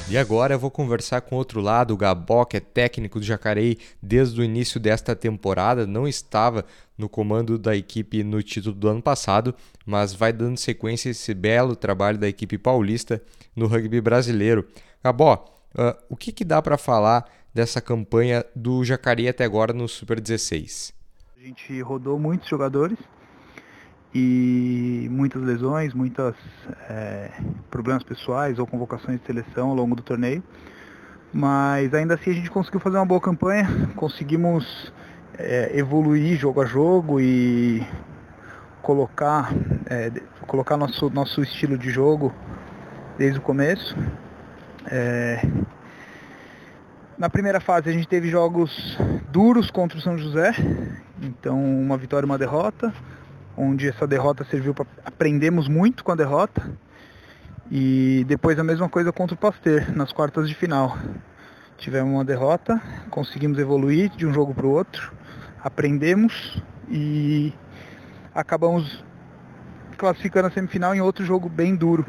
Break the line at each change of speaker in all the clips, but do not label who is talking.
E agora eu vou conversar com o outro lado, o Gabó, que é técnico do Jacareí desde o início desta temporada, não estava no comando da equipe no título do ano passado, mas vai dando sequência a esse belo trabalho da equipe paulista no rugby brasileiro. Gabó, o que dá para falar dessa campanha do Jacareí até agora no Super 16?
A gente rodou muitos jogadores e muitas lesões, muitos problemas pessoais ou convocações de seleção ao longo do torneio. Mas ainda assim a gente conseguiu fazer uma boa campanha, conseguimos evoluir jogo a jogo e colocar, colocar nosso estilo de jogo desde o começo. Na primeira fase a gente teve jogos duros contra o São José, então uma vitória e uma derrota, onde essa derrota serviu para aprendermos muito com a derrota. E depois a mesma coisa contra o Pasteur, nas quartas de final. Tivemos uma derrota, conseguimos evoluir de um jogo para o outro, aprendemos e acabamos classificando a semifinal em outro jogo bem duro.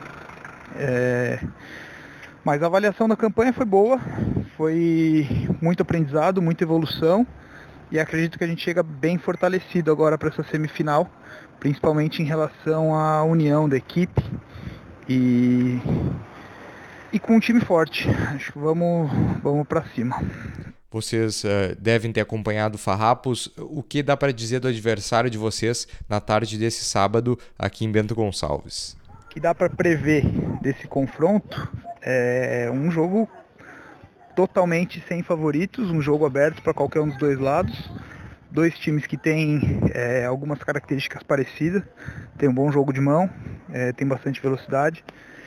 Mas a avaliação da campanha foi boa, foi muito aprendizado, muita evolução e acredito que a gente chega bem fortalecido agora para essa semifinal, principalmente em relação à união da equipe e com um time forte. Acho que vamos para cima.
Vocês devem ter acompanhado o Farrapos. O que dá para dizer do adversário de vocês na tarde desse sábado aqui em Bento Gonçalves?
O que dá para prever desse confronto é um jogo totalmente sem favoritos, um jogo aberto para qualquer um dos dois lados. Dois times que têm algumas características parecidas, tem um bom jogo de mão, tem bastante velocidade,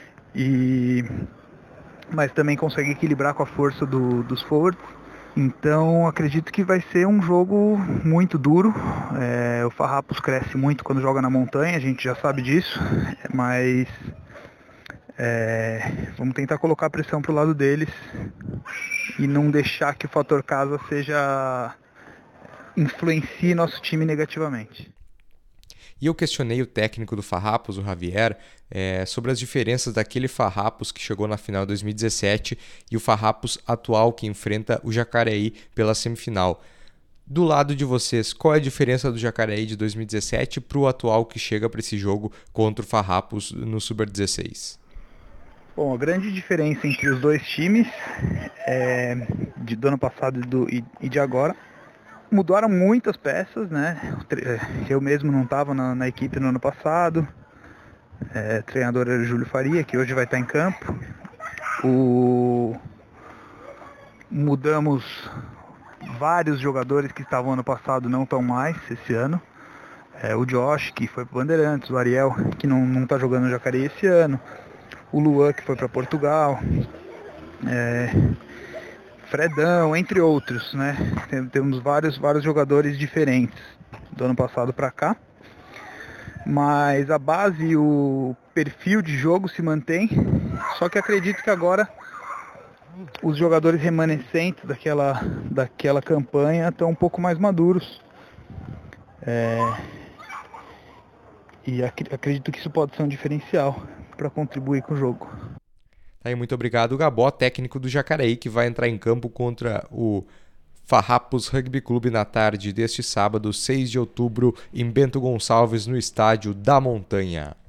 mas também consegue equilibrar com a força dos forwards. Então acredito que vai ser um jogo muito duro. O Farrapos cresce muito quando joga na montanha, a gente já sabe disso, mas vamos tentar colocar pressão pro lado deles e não deixar que o fator casa influencie nosso time negativamente.
E eu questionei o técnico do Farrapos, o Javier, sobre as diferenças daquele Farrapos que chegou na final de 2017 e o Farrapos atual que enfrenta o Jacareí pela semifinal. Do lado de vocês, qual é a diferença do Jacareí de 2017 para o atual que chega para esse jogo contra o Farrapos no Super 16?
Bom, a grande diferença entre os dois times do ano passado e de agora, mudaram muitas peças, né? Eu mesmo não estava na equipe no ano passado. O treinador era o Júlio Faria, que hoje vai estar em campo. Mudamos vários jogadores que estavam ano passado, não estão mais esse ano. O Josh, que foi para o Bandeirantes, o Ariel, que não está jogando no Jacareí esse ano, o Luan, que foi para Portugal, Fredão, entre outros, né? Temos vários jogadores diferentes do ano passado para cá, mas a base e o perfil de jogo se mantém, só que acredito que agora os jogadores remanescentes daquela campanha estão um pouco mais maduros, e acredito que isso pode ser um diferencial para contribuir com o jogo.
Tá aí, muito obrigado, Gabó, técnico do Jacareí, que vai entrar em campo contra o Farrapos Rugby Clube na tarde deste sábado, 6 de outubro, em Bento Gonçalves, no Estádio da Montanha.